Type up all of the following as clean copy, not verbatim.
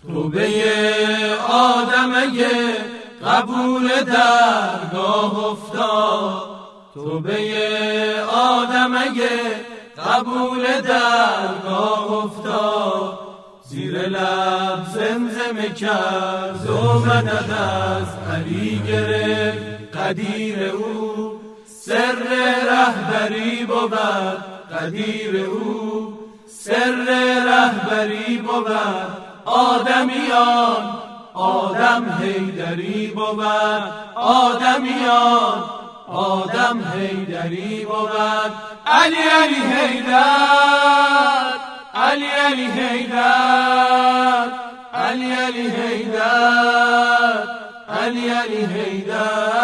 توبه آدمه قبول درگاه افتاد، توبه آدمه قبول درگاه افتاد. زیر لب زمزمه کرد و مدد از علی گرفت قدیر او، سر رهبری بود قدیر او، سر رهبری بود آدمیان، آدم حیدری بود آدمیان، آدم حیدری بود. علی علی حیدر، علی علی حیدر، علی علی حیدر، علی علی حیدر،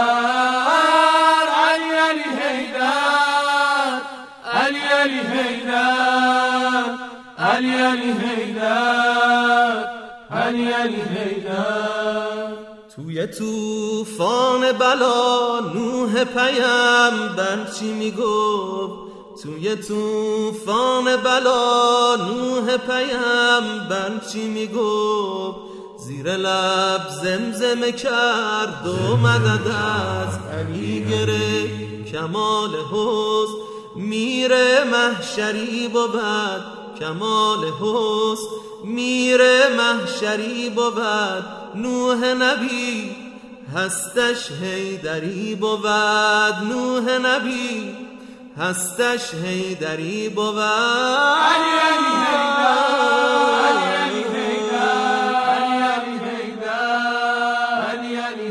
علی علی حیدر، علی علی حیدر، علی علی حیدر، علی علی حیدر. توی طوفان بلا نوح پیامبر چی میگفت؟ توی طوفان بلا نوح پیامبر چی میگفت؟ زیر لب زمزمه کرد و مدد از علی گرفت. کمال حسن میره محشری بود، کمال حسن میره محشری بود. نوح نبی هستش حیدری بود، نوح نبی هستش حیدری بود. علی علی حیدر، علی علی حیدر، علی علی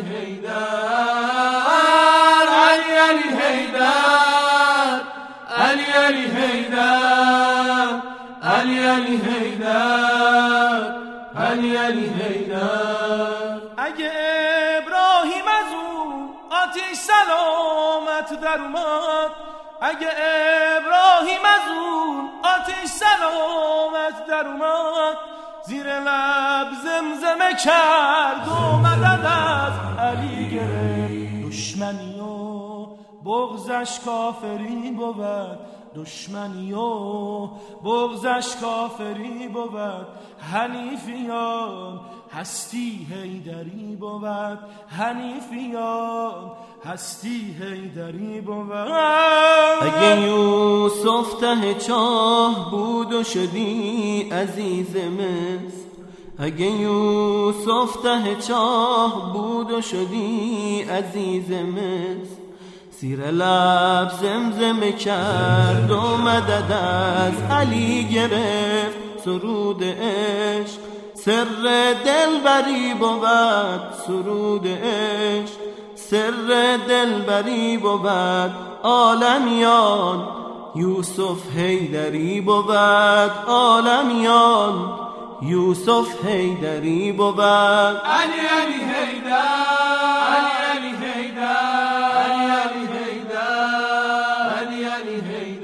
حیدر، علی علی حیدر، علی علی حیدر، علی علی حیدر، علی علی حیدر. اگه ابراهیم از اون آتش سلامت در اومد، اگه ابراهیم از اون آتش سلامت در اومد، زیر لب زمزمه کرد و مدد از علی گرفت. دشمنی و بغضش کافری بود، دشمنی و بغضش کافری بود. حنیفیان هستی حیدری بود، حنیفیان هستی حیدری بود. اگه یوسف ته چاه بود و شدی عزیز مصر، اگه یوسف ته چاه بود و شدی عزیز مصر، زیر لب زمزمه کرد و مدد از علی گرفت. سرود عشق سر دلبری بود، سرود عشق سر دلبری بود. عالمیان یوسف حیدری بود، عالمیان یوسف حیدری بود. علی علی حیدر، علی علی حیدر، علی علی حیدر، علی علی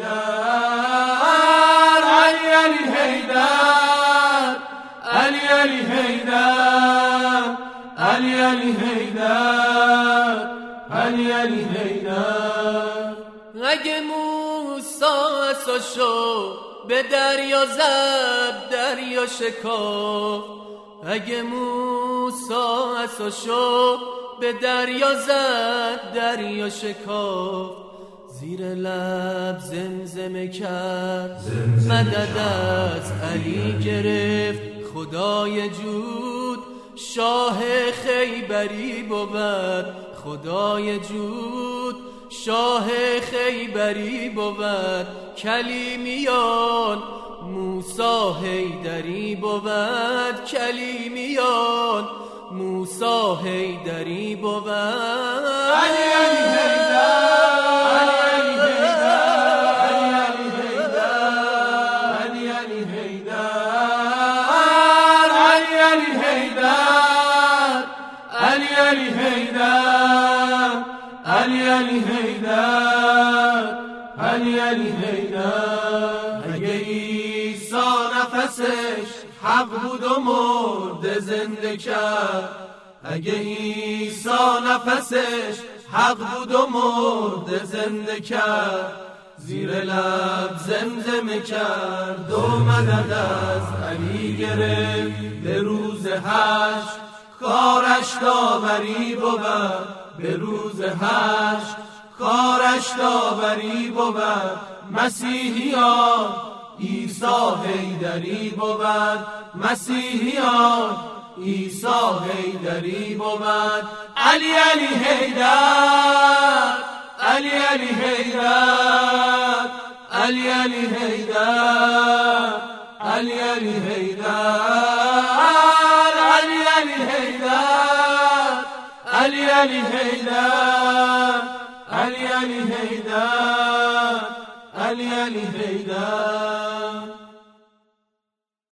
حیدر، علی علی حیدر، علی علی حیدر، علی علی حیدر، علی علی حیدر. اگه موسی عصاشو به دریا زد دریا شکافت، اگه موسی عصاشو به دریا زد دریا شکافت، زیر لب زمزمه کرد مدد از علی گرفت. خدای جود شاه خیبری بود، خدای جود شاه خیبری بود. کلیمیان موسی حیدری بود، کلیمیان موسی حیدری بود. علی علی حیدر، علی علی حیدر، علی علی حیدر، علی علی حیدر، علی علی حیدر، علی علی حیدر، علی علی حیدر. اگه عیسی نفسش حق بود و مرده زنده کرد، اگه عیسی نفسش حق بود و مرده زنده کرد، زیر لب زمزمه کرد و مدد از علی گرفت. به روز حشر کارش داوری بود، به روز حشر کارش داوری بود. مسیحیان عیسی حیدری بود، مسیحیان عیسی حیدری بود. علی علی حیدر، علی علی حیدر، علی علی حیدر، علی علی حیدر، علی علی حیدر، علی علی حیدر، علی علی حیدر، علی علی حیدر.